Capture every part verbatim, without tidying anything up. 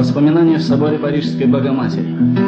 Воспоминания в соборе Парижской Богоматери.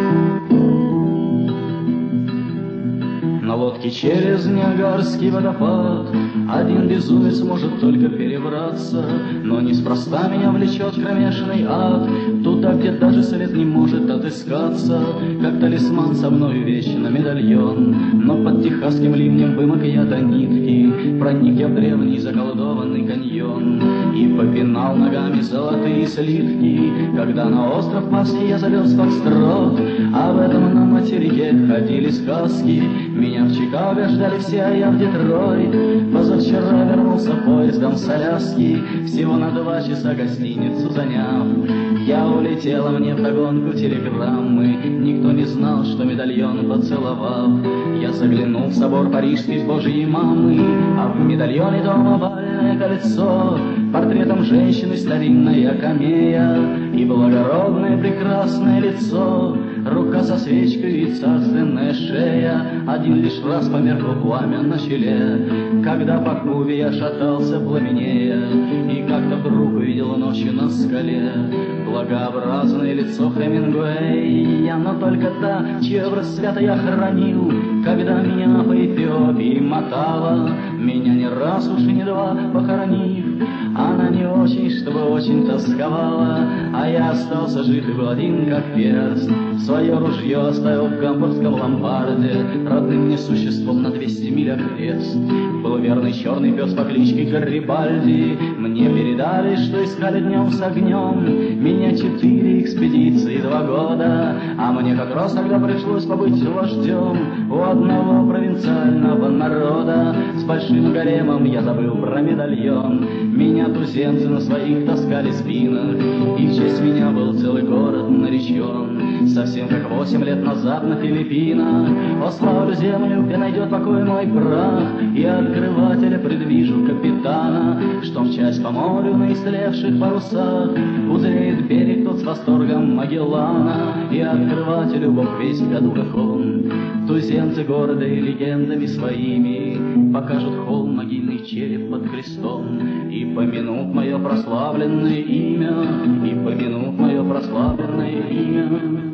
На лодке через Ниагарский водопад один безумец может только перебраться, но неспроста меня влечет кромешный ад, туда, где даже след не может отыскаться, как талисман со мною вечно медальон. Но под техасским ливнем вымок я до нитки, проник я в древний заколдованный каньон и попинал ногами золотые слитки, когда на остров Пасхи я завез фокстрот, а в этом на материке ходили сказки. Меня в Чикаго ждали все, а я в Детройт. Позавчера вернулся поездом с Аляски, всего на два часа гостиницу заняв. Я улетела, мне вдогонку телеграммы, никто не знал, что медальон поцеловав. Я заглянул в собор Парижский с Божьей мамы, а в медальоне дома овальное кольцо, портретом женщины старинная камея и благородное прекрасное лицо. Рука со свечкой и царственная шея, один лишь раз померкло пламя на челе, когда по Кубе я шатался пламенея, и как-то вдруг увидел ночью на скале благообразное лицо Хемингуэя, но только та, чьи образ свято я хранил, когда меня по Эфиопии мотала, меня не раз уж и не два похоронив. Она не очень, чтобы очень тосковала, а я остался жив и был один как перст. Свое ружье оставил в гамбургском ломбарде, родным мне существом на двести миль окрест. Был верный черный пес по кличке Гарибальди, мне передали, что искали днем с огнем. Меня четыре экспедиции, два года, а мне как раз тогда пришлось побыть вождем у одного провинциального народа. С большим гаремом я забыл про медальон, меня туземцы на своих таскали спинах, и в честь меня был целый город наречен, совсем как восемь лет назад на Филиппинах. О, славлю землю, где найдет покой мой прах, и открывателя предвижу капитана, что мчась по морю на истлевших парусах узреет берег тот с восторгом Магеллана, и открывателю Бог весь в году как он. Туземцы города и легендами своими покажут холм, могильный череп под крестом, и помянут мое прославленное имя, и помянут мое прославленное имя.